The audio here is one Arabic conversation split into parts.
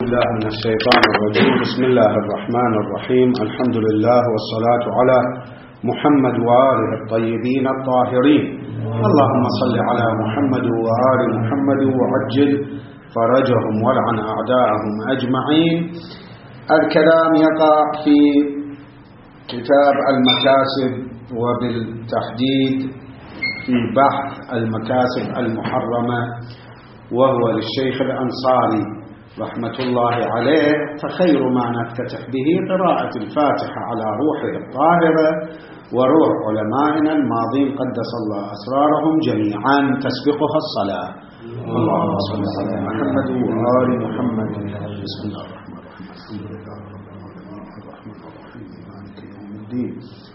بالله من الشيطان الرجيم. بسم الله الرحمن الرحيم. الحمد لله والصلاة على محمد وآله الطيبين الطاهرين. اللهم صل على محمد وآل محمد وعجل فرجهم والعن أعداءهم أجمعين. الكلام يقع في كتاب المكاسب، وبالتحديد في بحث المكاسب المحرمة، وهو للشيخ الأنصاري رحمة الله عليه. فخير ما نفتتح به قراءة الفاتحة على روحه الطاهرة وروح علمائنا الماضين قدس الله أسرارهم جميعا تسبقها الصلاة. اللهم صل على محمد وآل محمد. بسم الله الرحمن الرحيم. الحمد لله رب العالمين الرحمن الرحيم مالك يوم الدين.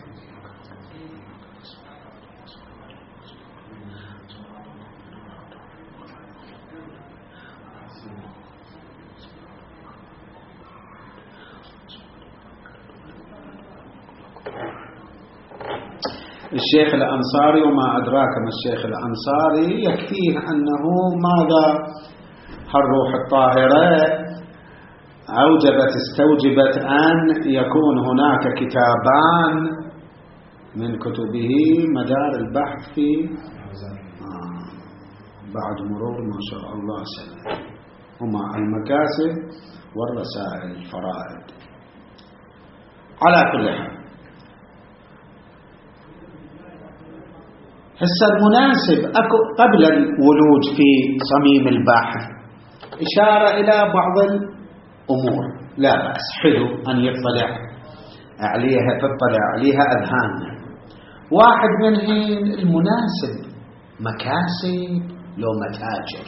الشيخ الأنصاري، وما أدراك ما الشيخ الأنصاري، يكفيه أنه ماذا الروح الطاهرة استوجبت أن يكون هناك كتابان من كتبه مدار البحث في بعد مرور ما شاء الله سنة، هما المكاسب والرسائل الفرائض. على كل حال، هسه المناسب قبل الولوج في صميم البحث إشارة إلى بعض الأمور لا بأس، حلو أن يطلع عليها، تطلع عليها أذهاننا. واحد منهم المناسب مكاسب لو متاجر.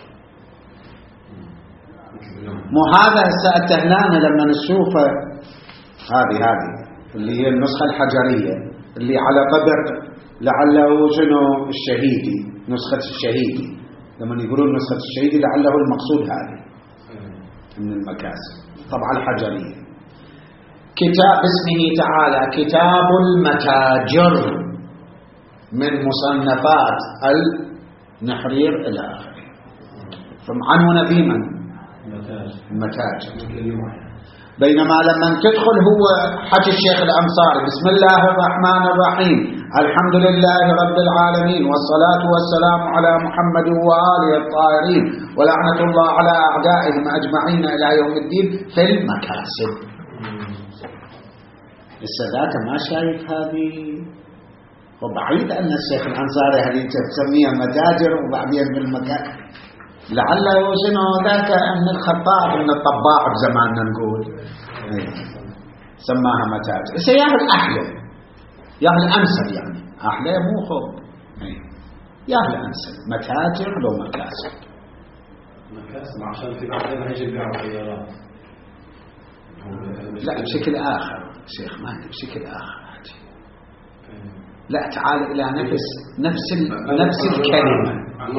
مو هذا هسه هنا لما نشوفه، هذه اللي هي النسخة الحجرية اللي على قدر لعله شنو الشهيدي، نسخة الشهيدي. لما يقولون نسخة الشهيدي لعله المقصود هذه من المكاسب طبعا الحجرية. كتاب اسمه تعالى كتاب المتاجر من مصنفات النحرير إلى آخره. فمعنونه في من؟ المتاجر. بينما لما تدخل هو حكي الشيخ الأنصاري بسم الله الرحمن الرحيم الحمد لله رب العالمين والصلاة والسلام على محمد وآله الطاهرين ولعنة الله على أعدائهم أجمعين إلى يوم الدين في المكاسب. السادات ما شايف هذه؟ وبعيد أن الشيخ الأنصاري هذه تسميها متاجر وبعدين بالمكاسب، لعله شنو ذاك من الخطاب من الطباع بزماننا نقول سماها متاجر. سياهل أحلى، ياهل أنسب، يعني أحلى مو خب، ياهل أنسب متاجر لو مكاسب. مكاسب عشان في بعضهم هيجي يبيعوا خيارات. لا بشكل آخر شيخ، ما بشكل آخر. لا تعال إلى نفس الكلمة.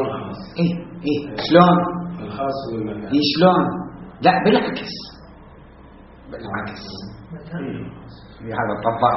شلون الخاص والمكان شلون؟ لا بالعكس هذا الطباع.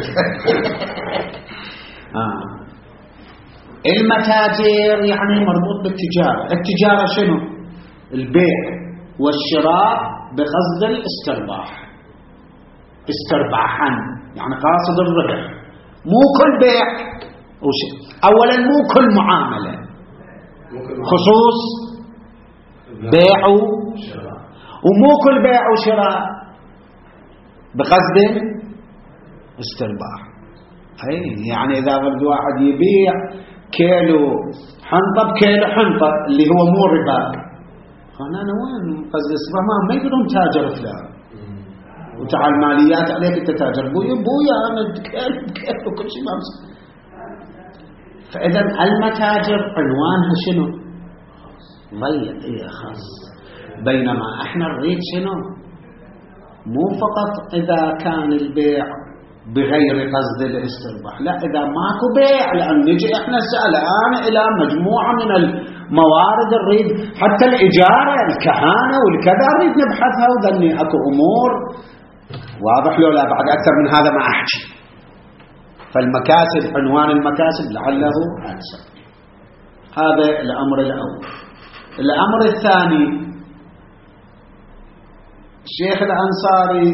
المتاجر يعني مربوط بالتجارة. التجارة شنو؟ البيع والشراء بقصد الاسترباح، استرباحا يعني قاصد الربح. مو كل بيع أولا، مو كل معاملة، خصوص بيع ومو كل بيع وشراء بقصد استرباح. يعني إذا غد واحد يبيع كيلو حنطة بكيلو حنطة اللي هو مو ربا، أنا وين قصد استرباح؟ ما يقولون تاجر فلان وتعال ماليات عليك انت تاجر. بويا أنا كيلو كل شيء ما بس. فإذا المتاجر عنوانها شنو؟ ضيق، خاص. بينما احنا نريد شنو؟ مو فقط إذا كان البيع بغير قصد الاسترباح، لا إذا ماكو بيع، لأن نجي احنا الآن إلى مجموعة من الموارد نريد، حتى الإجارة الكهانة والكذا نريد نبحثها، وذني أكو أمور واضح له. لا بعد أكثر من هذا ما أحكي. فالمكاسب، عنوان المكاسب لعله أنسب. هذا الأمر الأول. الأمر الثاني الشيخ الأنصاري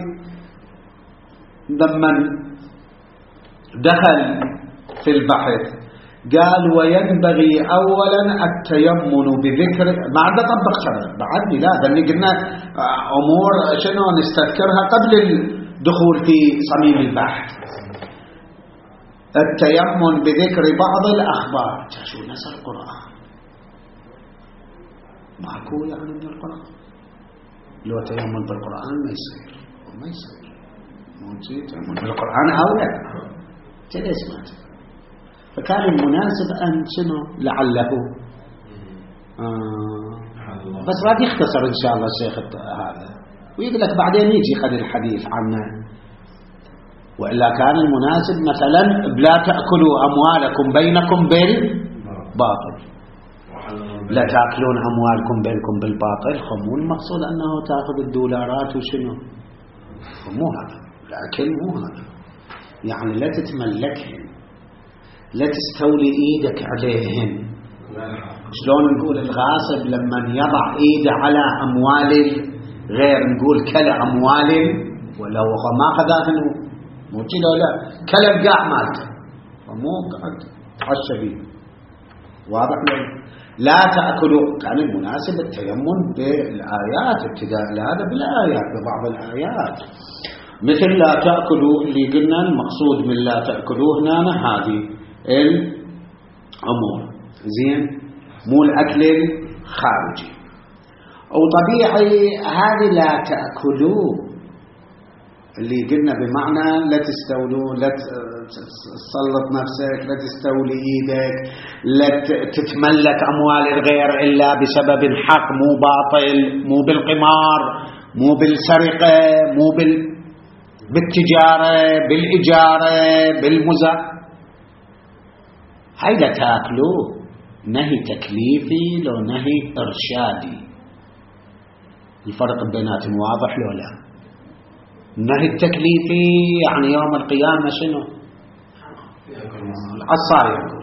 لما دخل في البحث قال وينبغي أولا التيمن بذكر، ما عنده طبق شرع بعدني، لا ذني قلنا أمور شنو نستذكرها قبل الدخول في صميم البحث. التيمن بذكر بعض الأخبار، شو نسى القرآن ماكو يعني من القرآن، لو تيمن بالقرآن ما يصير موجود تيمن بالقرآن أولى كذا اسمه. فكان المناسب أن شنو لعله بس راح يختصر إن شاء الله الشيخ هذا ويقول لك بعدين يجي خلي الحديث عنه. وإلا كان المناسب مثلا لا تأكلوا أموالكم بينكم بالباطل، لا تأكلون أموالكم بينكم بالباطل. مو المقصود أنه تأخذ الدولارات وشنو، مو هذا الأكل، مو هذا يعني لا تتملكهن، لا تستولي إيدك عليهن. شلون نقول الغاصب لما يضع إيده على أموال غير نقول كلا أموال ولو ما خذاهن مو كذا، لا كلا القاع مالته ومو قاعد عالشبيه. واضح لي؟ لا تأكلوا. كان المناسب التيمن بالآيات، ابتداء هذا بالآيات، ببعض الآيات مثل لا تأكلوا اللي قلنا المقصود من لا تأكلوا هنا هذه الأمور زين، مو الأكل الخارجي. وطبيعي هذه لا تأكلوا اللي قلنا بمعنى لا تستولوا، لا تسلط نفسك، لا تستولي إيدك، لا تتملك أموال الغير إلا بسبب حق مو باطل، مو بالقمار، مو بالسرقة، مو بالتجارة، بالإجارة، بالمزا. هيدا تاكلوه نهي تكليفي لو نهي إرشادي. الفرق بيناتهم واضح لو لا؟ النهي التكليفي يعني يوم القيامة شنو؟ العصار يقول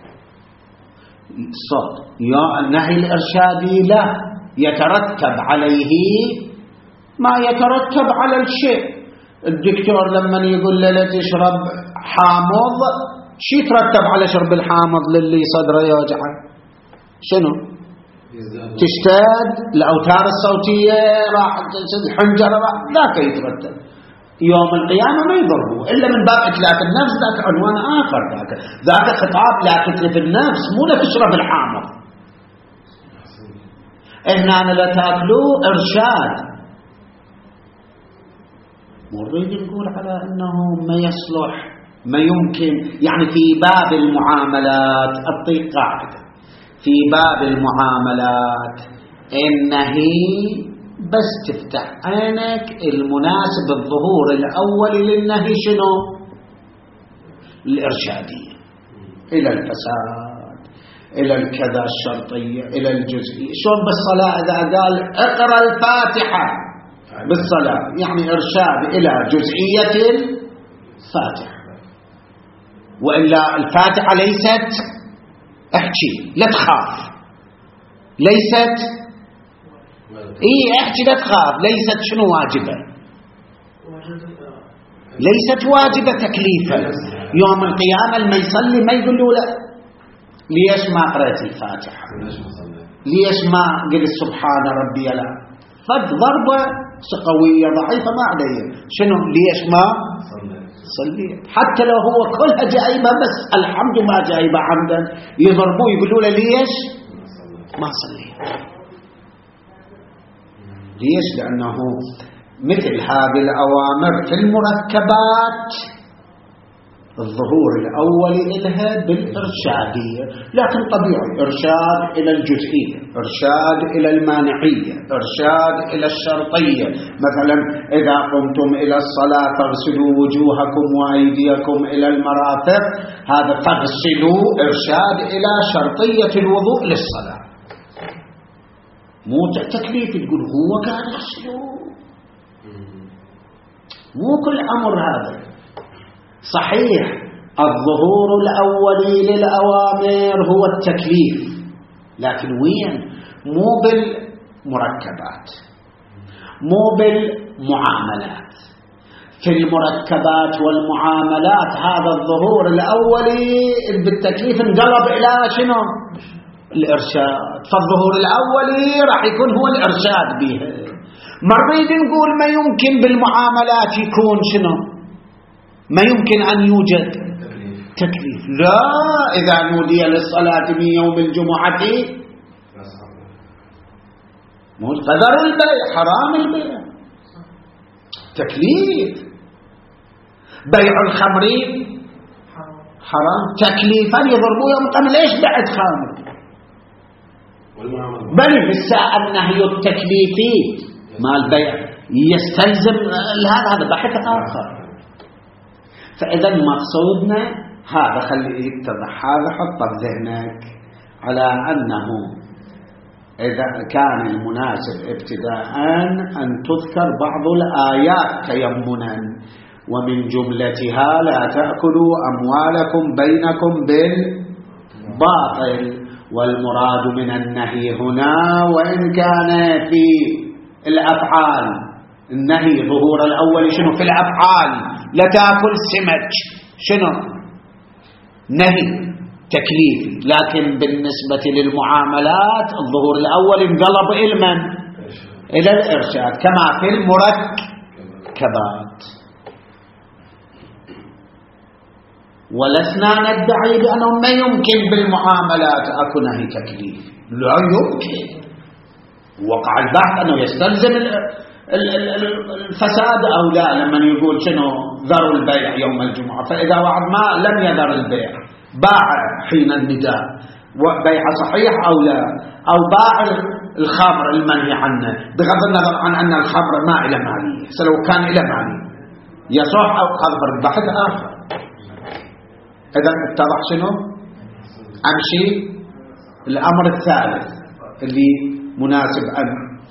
الصوت. النهي الإرشادي لا يترتب عليه ما يترتب على الشيء. الدكتور لما يقول له لا تشرب حامض، شي يترتب على شرب الحامض للي صدره يوجعه؟ شنو؟ تشتد الأوتار الصوتية، راح الحنجرة، ذاك يترتب. يوم القيامة ما يضربه إلا من باب إتلاف النفس، ذاك عنوان آخر، ذاك خطاب لا تتلف النفس، مو لا تشرب الحامض. إحنا لا تأكلوا إرشاد، مو نريد نقول على أنه ما يصلح ما يمكن. يعني في باب المعاملات أعطيك قاعدة، في باب المعاملات النهي بس تفتح عينك المناسب الظهور الأول للنهي شنو؟ الإرشادية إلى الفساد، إلى الكذا الشرطية، إلى الجزئية. شلون بالصلاة إذا قال اقرأ الفاتحة بالصلاة يعني إرشاد إلى جزئية الفاتحة، وإلا الفاتحة ليست احكي لا تخاف، ليست احكي لا تخاف، ليست شنو واجبة، ليست واجبة تكليفا. يوم القيامة ما يصلي ما يقول له لا ليش ما قرأت الفاتحة، ليش ما قلت سبحان ربي، لا فد ضربة قوية ضعيفة ما عليه شنو ليش ما صلي. حتى لو هو كلها جايبة بس الحمد ما جايبة عمدا يضربوه يقولوا له ليش ما صلي. ليش؟ لأنه مثل هذه الأوامر في المركبات الظهور الأول إلها بالإرشادية، لكن طبيعي إرشاد إلى الجزئية، إرشاد إلى المانعية، إرشاد إلى الشرطية. مثلا إذا قمتم إلى الصلاة فاغسلوا وجوهكم وأيديكم إلى المرافق، هذا فاغسلوا إرشاد إلى شرطية الوضوء للصلاة، مو تكليف تقول هو قال اغسلوا، مو كل أمر هذا. صحيح الظهور الأولي للأوامر هو التكليف، لكن وين؟ مو بالمركبات، مو بالمعاملات. في المركبات والمعاملات هذا الظهور الأولي بالتكليف انقلب إلى شنو؟ الإرشاد. فالظهور الأولي راح يكون هو الإرشاد به. ما نريد نقول ما يمكن بالمعاملات يكون شنو؟ ما يمكن أن يوجد تكليف. لا، إذا نودي للصلاة من يوم الجمعة قدر البيع، حرام البيع، تكليف. بيع الخمر حرام تكليفا، يضربوا يوم ليش بعد خمر؟ بل بالساعة النهي التكليفي ما البيع يستلزم هذا بحث آخر. فإذا مقصودنا هذا، خلي يتضح هذا، حط بذهنك على أنه إذا كان المناسب ابتداء أن تذكر بعض الآيات تيمنا، ومن جملتها لا تأكلوا أموالكم بينكم بالباطل. والمراد من النهي هنا وإن كان في الأفعال، النهي ظهور الأول شنو في الأفعال؟ لا تأكل سمك، شنو؟ نهي تكليفي. لكن بالنسبة للمعاملات الظهور الأول انقلب إلى من؟ إلى الإرشاد، كما في المركبات. ولسنا ندعي بأنه ما يمكن بالمعاملات أكو نهي تكليف، لا يمكن. وقع البحث أنه يستلزم الفساد أو لا، لما يقول شنو ذروا البيع يوم الجمعة، فإذا واحد ما لم يذر البيع باع حين النداء، بيع صحيح أو لا، أو باع الخمر المنهي عنه، بغض النظر عن أن الخمر ما إلى مالية، لو كان إلى مالية يصح أو قذر بحث آخر. إذا اتضح شنو؟ أمشي الأمر الثالث اللي مناسب أن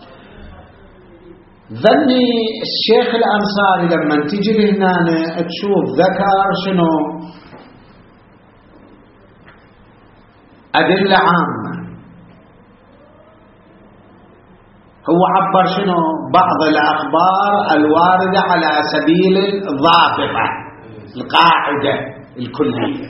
ذني الشيخ الأنصاري لما تجي هنا تشوف ذكر شنو أدلة عامة. هو عبر شنو بعض الأخبار الواردة على سبيل الضابطة، القاعدة الكلية.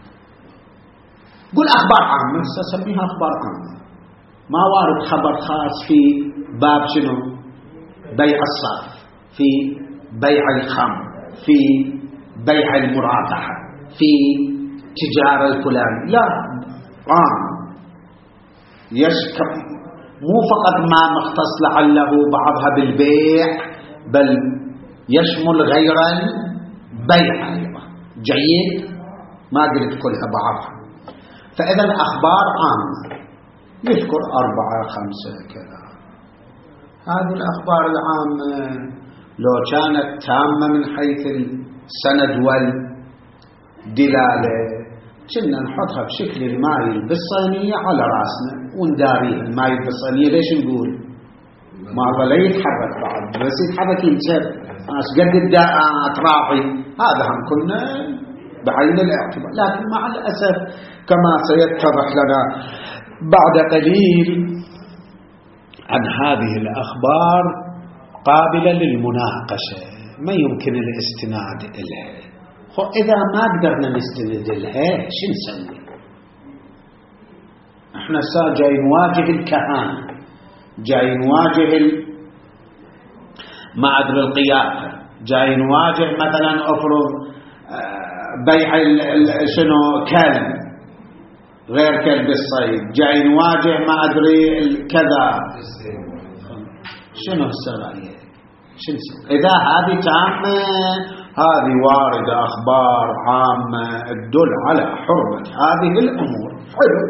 قل أخبار عامة، سأسميها أخبار عامة، ما وارد خبر خاص في باب شنو بيع الصرف، في بيع الخمر، في بيع المرابحة، في تجارة الفلان، لا عام يشكل، مو فقط ما مختص لعله بعضها بالبيع، بل يشمل غير البيع أيضا. جيد، ما قلت كلها بعضها. فإذا الأخبار عامة، يذكر 4 5 كذا. هذه الأخبار العامة لو كانت تامة من حيث السند والدلالة كنا نحطها بشكل الماي بالصينية على راسنا ونداريها. الماي بالصينية ليش نقول ما لا يتحرك بعد، بس يتحرك ينسب قد أطرافي، هذا هم كنا بعين الاعتبار. لكن مع الأسف كما سيتضح لنا بعد قليل عن هذه الأخبار قابلة للمناقشة، ما يمكن الاستناد إليها. إذا ما قدرنا نستند إليها شو نسوي؟ احنا صار جاي نواجه الكهانة، جاي نواجه ما أدري القيادة، جاي نواجه مثلا أفرض بيع شنو كلب غير كلب الصيد، جاي نواجه ما أدري كذا، شنو السرعية؟ شنو إذا هذه تامة، هذه واردة أخبار عامة تدل على حرمة هذه الأمور، حلو،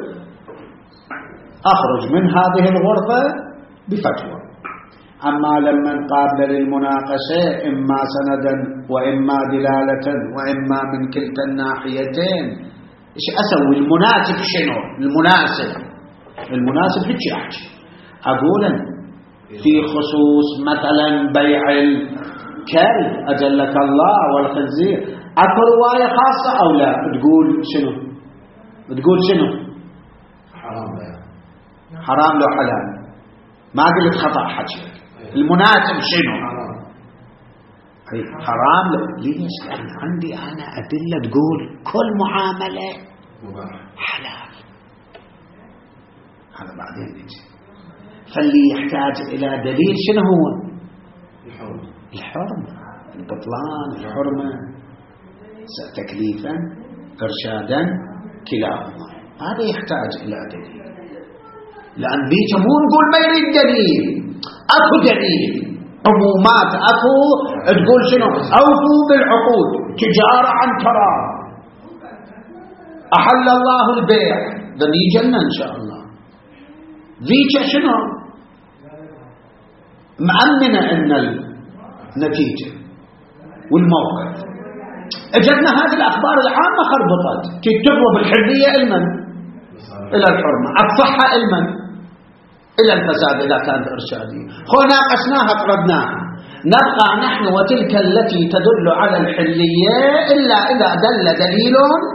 أخرج من هذه الغرفة بفتوى. أما لما قابل للمناقشة إما سندا وإما دلالة وإما من كلتا الناحيتين، إيش أسوي؟ المناسب شنو؟ المناسب هيك أحكي، أقول في خصوص مثلا بيع الكلب أجلك الله والخنزير أكو رواية خاصة أو لا؟ تقول شنو؟ حرام لو حلال، ما قلت خطأ حكي، المناسب شنو؟ حرام. ليش؟ لأن عندي أنا أدلة تقول كل معاملة حلال. هذا بعدين يجي. فاللي يحتاج إلى دليل شنو هو؟ الحرمة، البطلان، الحرمة، تكليفا إرشادا كلاهما. هذا يحتاج إلى دليل. لأن بيجي مو نقول ما يريد دليل، أكو دليل، عمومات أكو تقول شنو؟ أوفوا بالعقود، تجارة عن تراض، أحل الله البيع، ده بيجينا إن شاء الله. ذيك شنو؟ مأمنة إن النتيجة والموقف. اجتنا هذه الأخبار العامة خربطت، تتبوى بالحرية إلمن؟ إلى الحرمة، الصحة إلمن؟ إلى الفساد إذا كانت إرشادية. ناقشناها قردناها، نبقى نحن وتلك التي تدل على الحرية إلا إذا دل دليل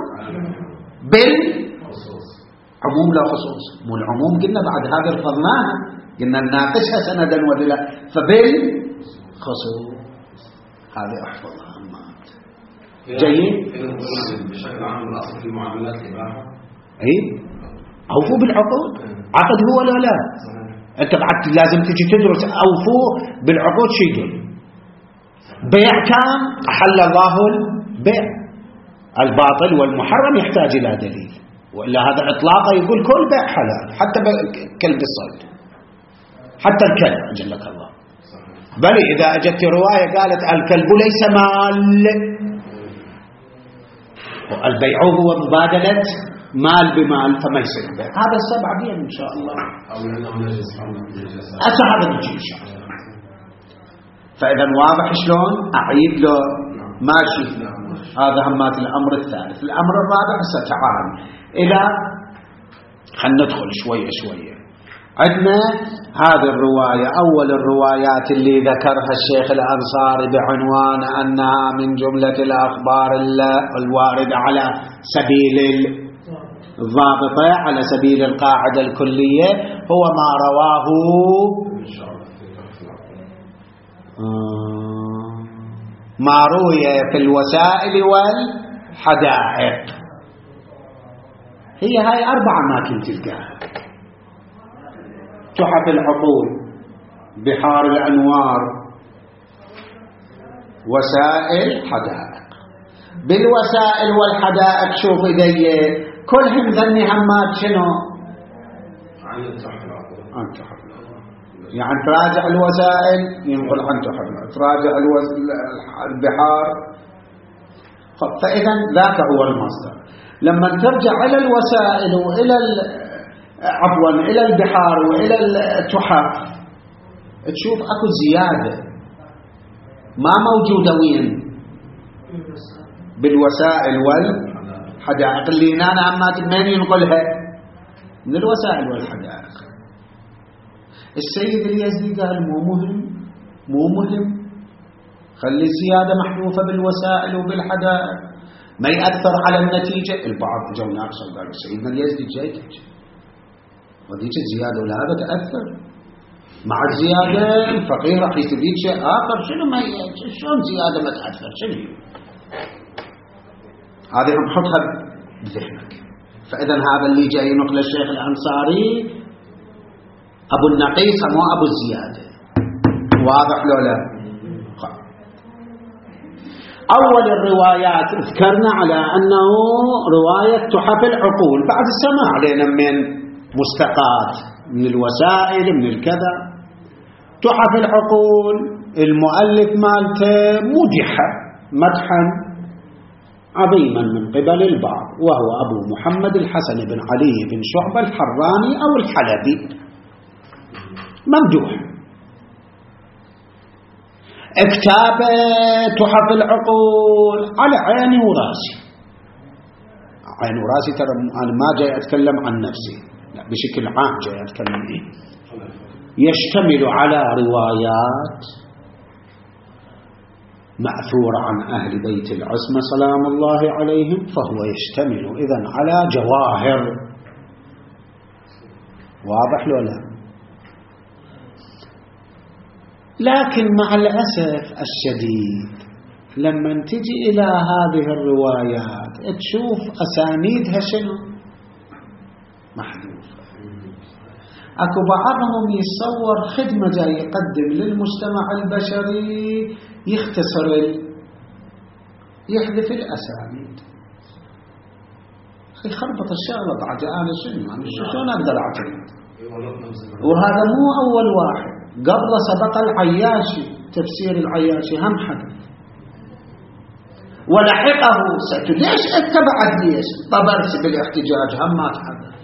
بالعموم لا خصوص. مو العموم قلنا بعد هذا رفضناها، قلنا نناقشها سندا ودلا، فبالخصوص هذه أحفظها. جيد. بشكل عام الأصل في المعاملات الإباحة. أي أوفوا بالعقود. عقد هو ولا لا؟ أنت بعد لازم تجي تدرس أوفوا بالعقود شيء يقول. بيع كان أحل الله البيع، الباطل والمحرم يحتاج إلى دليل، وإلا هذا إطلاقا يقول كل بيع حلال، حتى كلب الصيد، حتى الكلب أجلك الله. بل إذا أجت رواية قالت الكلب ليس مال، والبيع هو مبادلة مال بمال، فما يصير بيع. هذا السبع بيان إن شاء الله. هذا نجي إن شاء الله. فإذا واضح شلون أعيد له ماشي. هذا همات الأمر الثالث. الأمر الرابع ستعال إلى خلنا ندخل شوية شوية. عندنا هذه الرواية، أول الروايات اللي ذكرها الشيخ الأنصاري بعنوان أنها من جملة الأخبار الواردة على سبيل الضابطة، على سبيل القاعدة الكلية، هو ما رواه ما روي في الوسائل والحدائق. هاي 4 أماكن تلقاها: تحف العقول، بحار الأنوار، وسائل، حدائق. بالوسائل والحدائق شوف إذا كلهم ذني همات شنو؟ عن تحف العقول. عن تحف العقول. يعني تراجع الوسائل ينقل عن تحف، تراجع البحار. فإذا ذاك هو المصدر. لما ترجع إلى الوسائل وإلى عفوا إلى البحار وإلى التحف، تشوف أكو زيادة ما موجودة وين؟ بالوسائل والحدائق. اللي أنا عمات من ينقلها من الوسائل والحدائق. السيد اليزدي قال مو مهم، خلي الزيادة محذوفة بالوسائل وبالحدائق، ما يأثر على النتيجة. البعض جو ناقصوا قالوا سيدنا اليزدي جيد، وذيك الزيادة ولا هذا تأثر مع الزيادة الفقير راح يستفيد شيء آخر. شنو ما شلون زيادة ما تأثر؟ شنو هذه نحطها بذهنك. فإذا هذا اللي جاي نقل الشيخ الأنصاري أبو النقيص مو أبو الزيادة. واضح لو لا؟ أول الروايات ذكرنا على أنه رواية تحف العقول بعد السماع علينا من مستقات من الوسائل من الكذا. تحف العقول المؤلف مالته مدحه مدحا عظيما من قبل البعض، وهو أبو محمد الحسن بن علي بن شعبة الحراني أو الحلبي، ممدوح. كتاب تحف العقول على عيني وراسي، عيني وراسي. ترى أنا ما جاي أتكلم عن نفسي، لا بشكل عام جاي أتكلم إيه. يشتمل على روايات مأثورة عن أهل بيت العصمة سلام الله عليهم، فهو يشتمل إذن على جواهر. واضح لو لا؟ لكن مع الأسف الشديد لما تجي إلى هذه الروايات تشوف أسانيدها شنو محذوف. أكو بعضهم يتصور خدمة جاي يقدم للمجتمع البشري يختصر يحذف الأسانيد يخربط الشغلة بعد أنا شنو يعني شلون أقدر أعتمد. وهذا مو أول واحد، قبل سبق العياشي تفسير العياشي هم حدث ولحقه ليش اتبعت ليش طبرسي بالاحتجاج هم ما تحدث.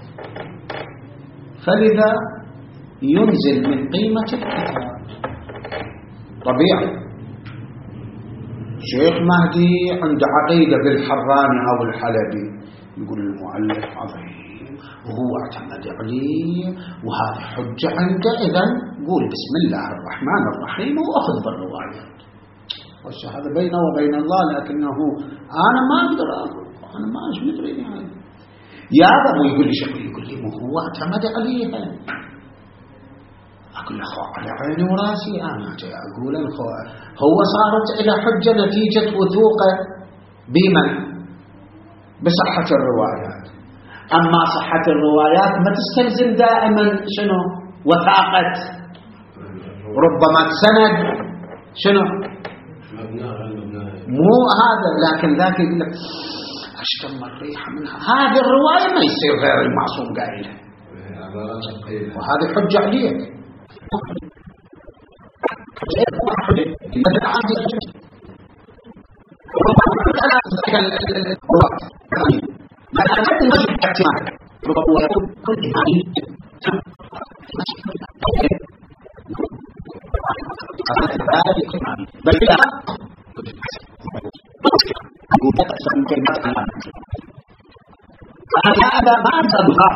فلذا ينزل من قيمة الكتاب طبيعي. شيخ مهدي عنده عقيدة بالحراني أو الحلبي يقول المؤلف عظيم وهو اعتمد عليه وهذه حجة عنده، إذن قول بسم الله الرحمن الرحيم وأخذ بالروايات. هذا بينه وبين الله، لكنه أنا ما أقدر أقول، أنا ما أش مدري يعني يا أبو يقول لي شكل يقول لي ما هو اعتمد عليها. أقول له على عيني وراسي، أنا جاي أقول هو صارت إلى حجة نتيجة وثوقه بمن بصحة الروايات. أما صحة الروايات ما تستلزم دائما شنو وثاقة، ربما سند شنو مو هذا، لكن ذاك يقول لك أشتم الريحة منها، هذه الرواية ما يصير غير المعصوم قائلها، وهذه حجة عليك. هذا ما أبغى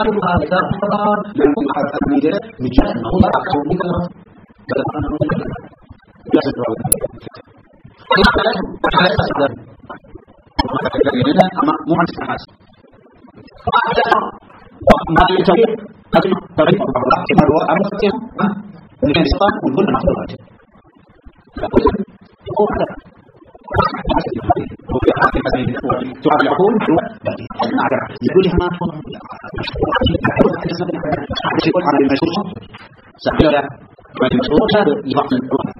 يقول لها ما يقول عن المشروع صحيح ولا المشروع هذا لبعض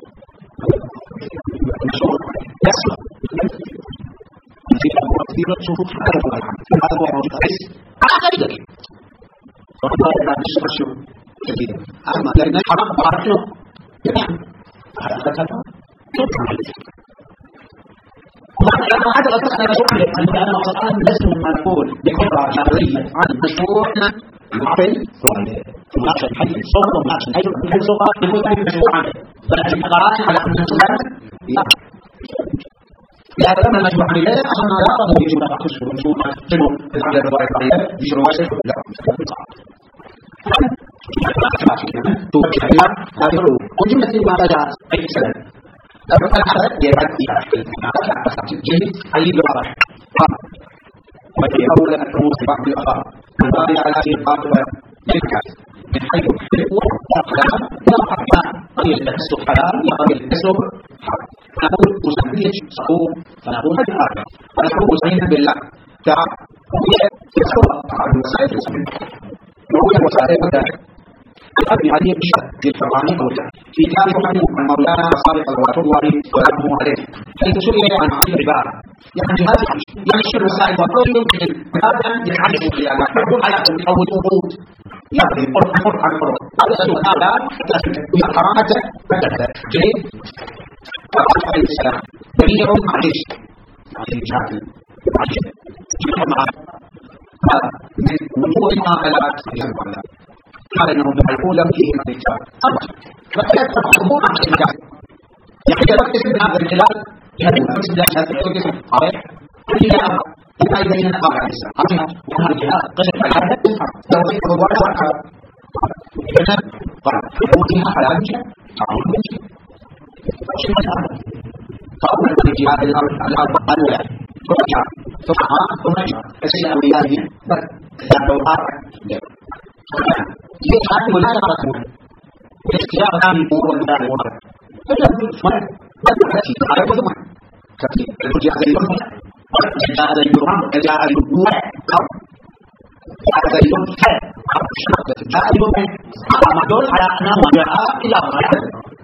المشروع يصل في كثير تشوفوا هذا هو موجود هذا يدك فهذا الشيء جديد أما لأن حرام بعرفه هذا هذا الأساس مشروع أنا أصلاً لازم نقول بقرة شرعية عن مشروع معقل مناقشة حل الصورة ومناقشة حل الصورة نقول مشروع عنه فنحن قرارات على أن الإنسان لا لما مشروع عنه لا أصلاً لا أرى يجب أن أخشوا مشروع شنو العمل الرواية الرواية يجروا واسف لا وجملة ما بدأ أي سنة الأحد يبعد فيها جيد حليب الأرح ويقول الأمور في بعض الأخر الباقي على هذه القاطبة ينكس من حيث الحلوة والقلام والقرآن قليل التكسب حلال وقليل التكسب حرام. فنقول مسلمية صحوم فنقول هذه الآية فنقول مسلمين بالله تعالى وهي تكسب على الوسائل وهي الوسائل أبني عليه بشرط للفرعاني قوله في كتاب محمد عن مولانا صالح الواتواري ورحمه عليه حيث سئل عن هذه العبارة يعني هذه يعني شر السائل وقول يمكن هذا يتعلم خلالها يقول على أن يحول وجود يعني قرب عن قرب هذا أسوء هذا حتى أسوء الكرامة بدأت جيد وقال عليه السلام دليل معلش يعني جهات معلش جهات معلش هذا من وجوه المعاملات يجب على قال انهم بالأولى فيه الرجال فكيف تحكمون عن الرجال يعني كيف تكتسب هذا الخلال يهدم تكتسب هذا الخلال صحيح إلا إذا بين القاعدة الإسلام عظيمة وهذا الجهاد قشف العادة لو غير الوضع وعلى إذن قال فيها على عجة تعود بجة شيء الأرض فأولا الجهاد الأرض الأولى فرجع ثم رجع فسيء أوليائه بل لا أرض ليه حاكم لا يعرفون الاختيار الثاني هو المدار المرة كثير الرجاء زي الرمى جاء زي الرمى جاء زي الرمى جاء زي الرمى جاء زي الرمى مدل على أنه جاء إلى غير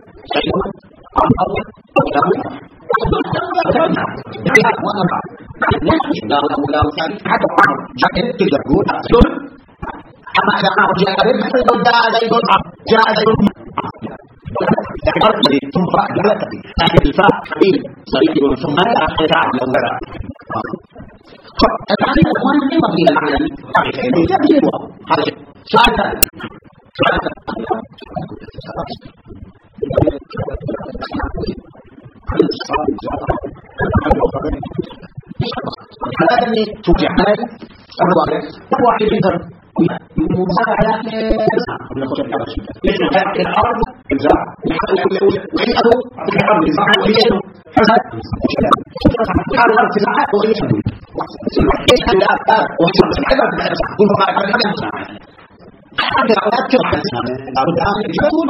هذا توجع مال الرواية واحد ينظر مصارعة ليش هذه الأرض الزرع ويأخذ في الأرض الزرع ويأخذ حسد هذا الأرض الزرع ويأخذ إيش هذا الأرض ويأخذ الحذر كل ما يفعل هذا المصنع هذا الأرض ترحل الأرض يقول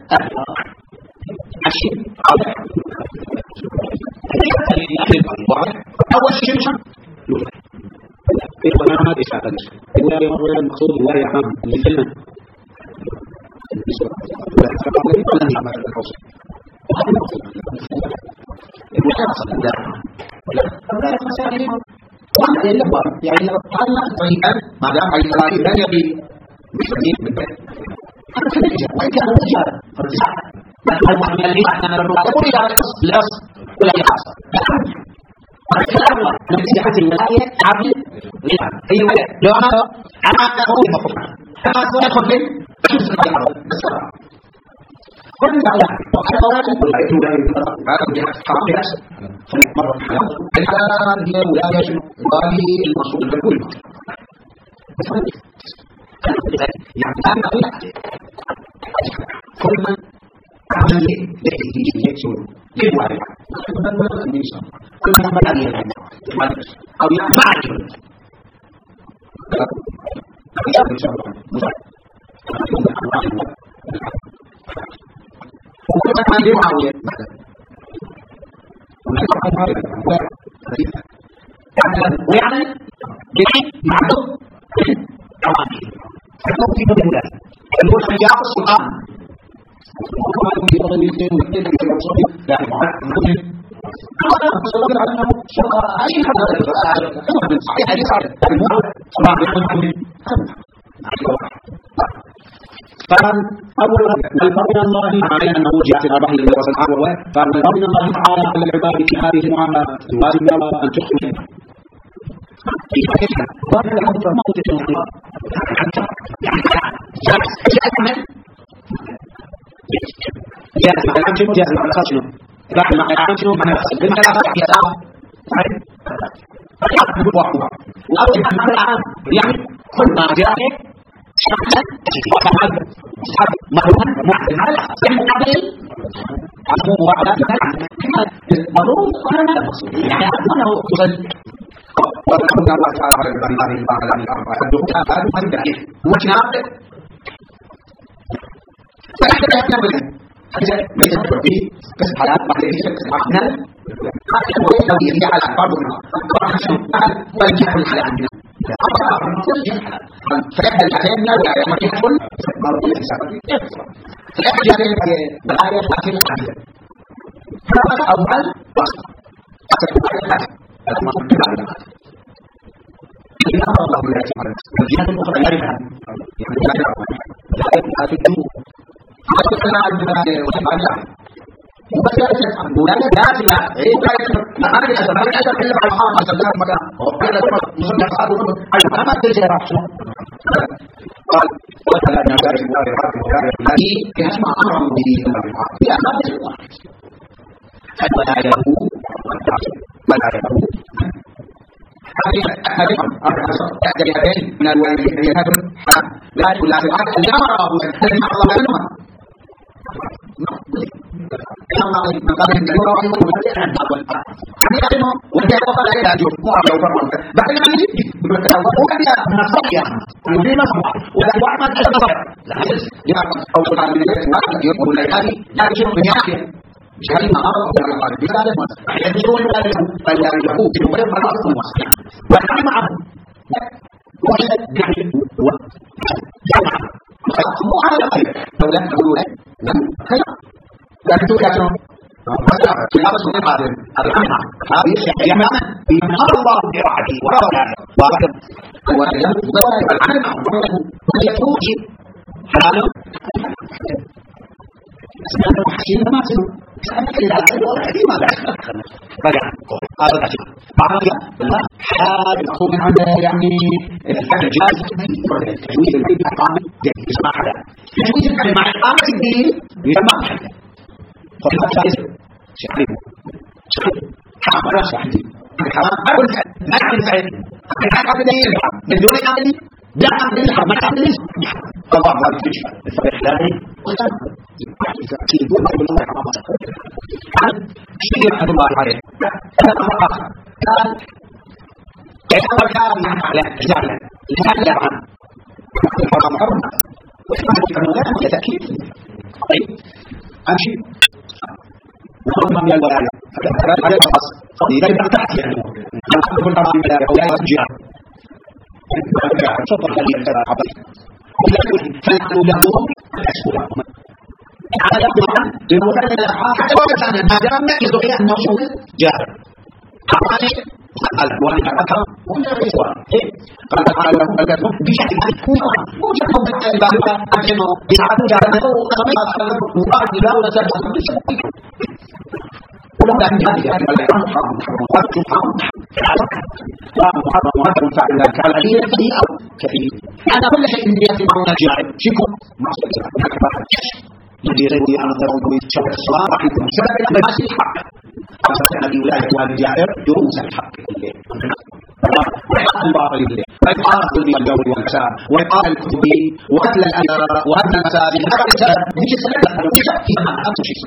عشير أول شيء إخوانا ما تفعل إلا بمرة المقصود الله يعلم لسلم لا تفعل ولا نعمل الحوصل ولا يلبى يعني لو قالنا طريقا ما دام أي طريق لا يبي بشريك من بيت هذا كنجة وإن كان رجال فرجال المهم الذي أحنا نرى يقول إذا الأصل ولا يحصل الكلام من سياحة الولاية عبد لها أي ولاية لو أنا أقول مفهوم أنا أقول خفين بشوف المعارض بسرعة كل على وعلى ولاية ولاية هذا بها حرام بلاش مرة الآن هي ولاية وهي المصروف بالكل يعني أنا أقول كل من عمل ليه يسوي ليه وارد كل ما بدأ أو يعمل وكل ما يعمل ويعمل معدوم عوامل فهو في مدى الوحياء السلطان وكما يقول يستيقظ ويستيقظ ويستيقظ لا يمكن أنا أصدق على أنه أي حدا صحيح هذه صارت صراحة فأولا الفرق من الله على أنه جاءت الأرباح للوصل الأول فالفرق من الله تعالى على العباد في هذه المعاملة واجب الله أن تخرج في حقيقة وأن الأمر ما تتنقل جاءت مع الأمشن وجاءت مع الأخشن لكن مع الأمشن ومع الأخشن لأن الأخشن هي ساعة فيعمل واحد وأول ما العام يعني كل ما جاء شخصا وكمان مهما معدل على يعني معدل عموم وعلى المضروب أنا يعني أنه أصل وذكرنا الله تعالى على الأربعة الدكتور هذا ما يدعي هو كنابه فأحد يعمل هذا ليس به كسب حالات بعد ذلك كسب عقنا هذا هو الذي يجي على بعضنا ويجي على الحالة عندنا فيبدأ الحسين ولا يكون مرضي فيبدأ الحسين بالآية الحاكمة الحاكمة هذا أول بسط أكثر من هذا المصر بالعالم إن الله لا يفعل الجهات الأخرى يعرفها لا يفعل الجمهور فأنا أعلم وأنا وبدأت ولا داخلة ما أنا أتكلم عن الحرام أتكلم عن مكان وقال مصنع صاحب أنا ما تجي رأسه قال ولا نجار الله الذي يسمع أمره به يا ما تسمع فلا يهو ولا يهو هذه تأتي من الوالدين لا يقول لا تفعل الأمر الله من قبل أن يرى ويقول يعني لأنه وجه وقال إلى جوف معه وفرعه بعد ما يجي وكان من الصحيح يجي مصبح ولا يعمل الصبر لا يعمل أو سبحان من الناس يقول لا يهدي لا يشوف من يحيى شهرين نهار ولا قال بلاد يدرون فلا يقول ولا خلاص وكان معه وحد يعني مو على خير ولا تقولوا لا خير لا تقولوا في هذا الصنع هذه يماما في نهر الله برحمته ورحمته وبركاته والعلم ويفوج حلاله سنة محسين ما سنو إلا ما رجع هذا الأشياء بعض حال أخذ من عنده يعني الفعل الجائز تجويز الفعل الإقامة يسمى حلال تجويز الفعل مع إقامة الدين يسمى حلال فقط جائز شحرين حرام ولا شحرين الحرام أقول ما يعمل الفعل الحرام بدليل من دون إقامة لا أمر الحرام ما تعمل الله لا تجفى الفعل الحلالي شيء رحمة الله عليه قال كيف كان على جعلا لا عن الحرام حرم وإحنا لا تأكيد طيب أمشي وحرم من الولاية على الأصل إذا كنت تحت يعني أنا أقول الحرام من الولاية الجهة شطر حليل عبد فنحن لهم أسفلهم على الأمر لأنه كان الأحرام حتى لو كان ما دام نكز إلى أنه جاهل حرامي الألوان الأكرم ولا يسوى قال تعالى لهم أجلهم بشكل مكفورا وجدهم بالتالي أجنوا بسعة جعلته وقصمت وقال لا ولا سبب بشكل ولولا أن هذه الأحرام حرام محرم وهذا فعلا كان عليه كثير كثير أنا كل شيء يتبعون الجاهل شكو يجري أن ترون بشكل الصلاة رحمة سبب بس الحق فسأل بولاية والجائر دروس الحق كله الباطل كله وإقامة الجور والفساد وإقامة الكتب وقتل الأنبياء وهدم المساجد هذا السبب مش السبب فيما أنت شيء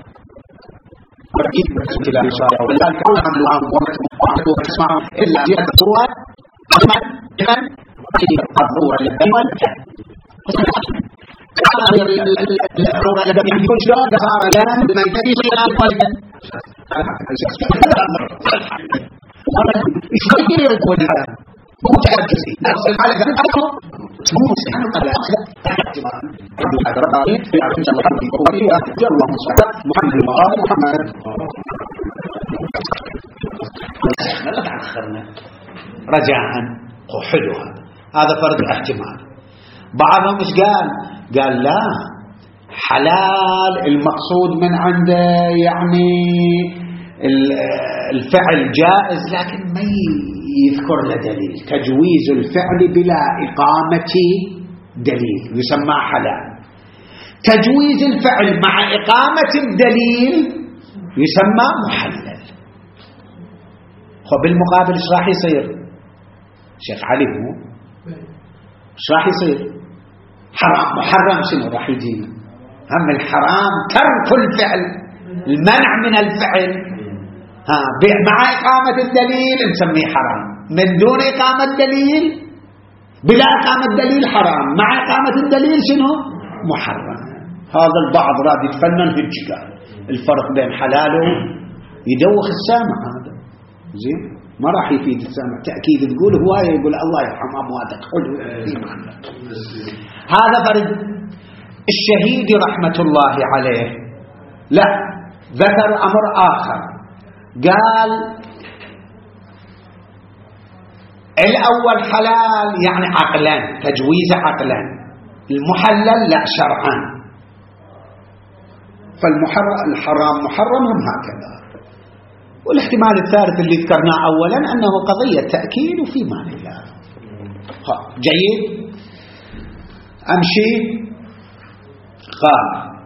ولكن إلى إشارة ولذلك كون عن الله ومكتوب تسمع إلا جهة الصورة أجمع لمن أكيد الضرورة للدول الأمر الذي يكون شلون دخار جانب بما يتبيه إلى القلب إيش كثير يقول هذا متعجزي على ذلك أنه موسى على هذا رأي في عرفة الله حمد القرآن وأكثر الله مصطفى محمد المغارب محمد لا تأخرنا رجاء قحلها هذا فرض الاحتمال بعضهم إيش قال لا حلال المقصود من عنده يعني الفعل جائز لكن ما يذكر له دليل تجويز الفعل بلا إقامة دليل يسمى حلال تجويز الفعل مع إقامة الدليل يسمى محلل وبالمقابل ايش راح يصير شيخ علي هو ايش راح يصير حرام محرم شنو راح يجينا هم الحرام ترك الفعل المنع من الفعل مع إقامة الدليل نسميه حرام من دون إقامة دليل بلا إقامة دليل حرام مع إقامة الدليل شنو محرم هذا البعض راد يتفنن في الجدال الفرق بين حلاله يدوخ السامع هذا زين ما راح يفيد السامع تأكيد تقول هو يقول الله يرحم أمواتك حلو هذا فرد الشهيد رحمة الله عليه لا ذكر أمر آخر قال الأول حلال يعني عقلا تجويز عقلا المحلل لا شرعا فالحرام محرم هم هكذا والاحتمال الثالث اللي ذكرناه أولا أنه قضية تأكيد وفي معنى الله جيد أمشي قال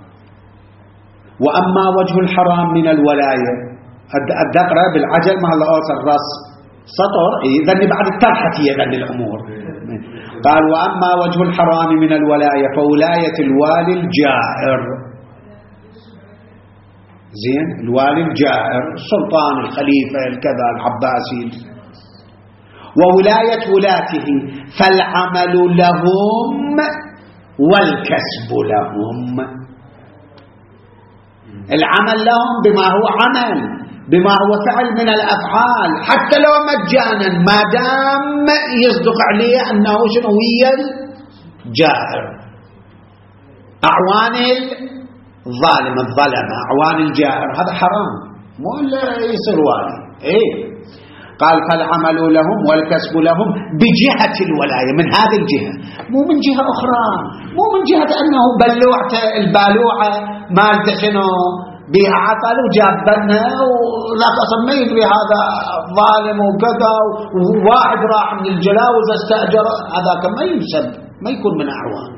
وأما وجه الحرام من الولاية الدقرة بالعجل مع الأوصى الرأس سطر إذن بعد الترحة يذن الأمور قال وأما وجه الحرام من الولاية فولاية الوالي الجائر زين، الوالي الجائر، السلطان، الخليفة، الكذا، العباسي. وولاية ولاته فالعمل لهم والكسب لهم. العمل لهم بما هو عمل، بما هو فعل من الأفعال، حتى لو مجانا، ما دام يصدق عليه أنه شنو هي الجائر. أعوان الظالم الظلمة، أعوان الجائر، هذا حرام، مو إلا يصير والي. إيه، قال فالعمل لهم والكسب لهم بجهة الولاية، من هذه الجهة، مو من جهة أخرى، مو من جهة أنه بلوعته البالوعة مالته شنو بها عطل وجاب بنها ولا أصلا ما يدري هذا ظالم وكذا، وواحد راح من الجلاوز استأجر، هذاك ما ينسب، ما يكون من أعوان.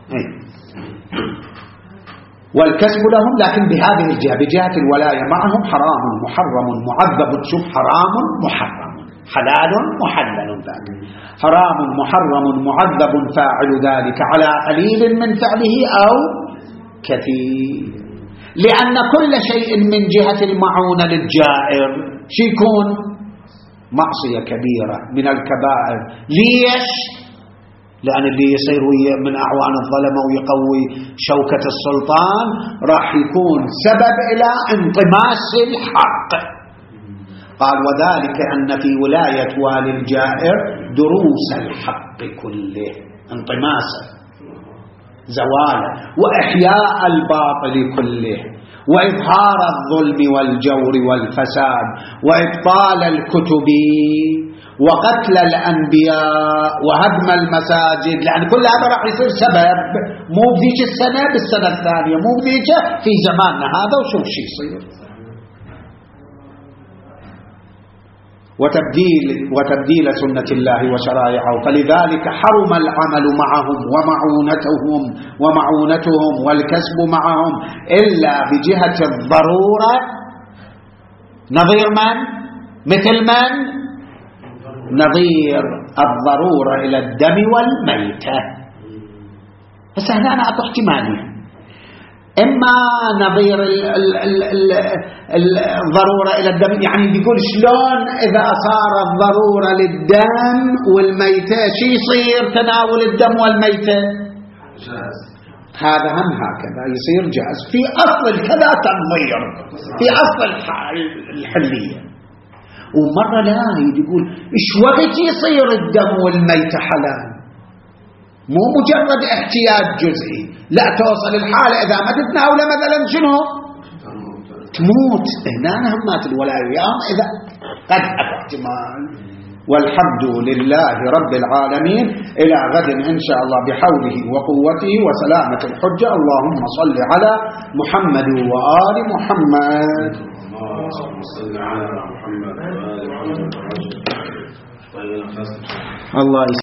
والكسب لهم لكن بهذه الجهة، بجهة الولاية معهم حرام محرم معذب. شوف، حرام محرم، حلال محلل، ذلك حرام محرم معذب فاعل ذلك على قليل من فعله أو كثير. لأن كل شيء من جهة المعونة للجائر شيكون معصية كبيرة من الكبائر. ليش؟ لأن اللي يصير من أعوان الظلمة ويقوي شوكة السلطان راح يكون سبب إلى انطماس الحق. قال وذلك أن في ولاية والي الجائر دروس الحق كله، انطماسه، زواله، وإحياء الباطل كله، وإظهار الظلم والجور والفساد، وإبطال الكتب، وقتل الأنبياء، وهدم المساجد. لأن كل هذا راح يصير سبب، مو بذيك السنة، بالسنة الثانية، مو بذيك، في زماننا هذا. وشوف شو يصير. وتبديل سنة الله وشرائعه. فلذلك حرم العمل معهم ومعونتهم والكسب معهم إلا بجهة الضرورة. نظير من؟ مثل من؟ نظير الضرورة إلى الدم والميتة. بس هنا أنا أعطي احتمالين، إما نظير الضرورة إلى الدم، يعني بيقول شلون إذا صار الضرورة للدم والميتة شي يصير تناول الدم والميتة؟ جاز. هذا هم هكذا يصير جاز في أصل الكذا تنظير، في أصل الحلية. ومرة لا يقول إيش وقت يصير الدم والميتة حلال، مو مجرد احتياج جزئي، لا توصل الحالة إذا ما تتناول مثلا شنو تموت. هنا همات الولاية إذا قد احتمال. والحمد لله رب العالمين. إلى غد إن شاء الله بحوله وقوته وسلامة الحجة. اللهم صل على محمد وآل محمد. اللهم صل على محمد وآل محمد. الله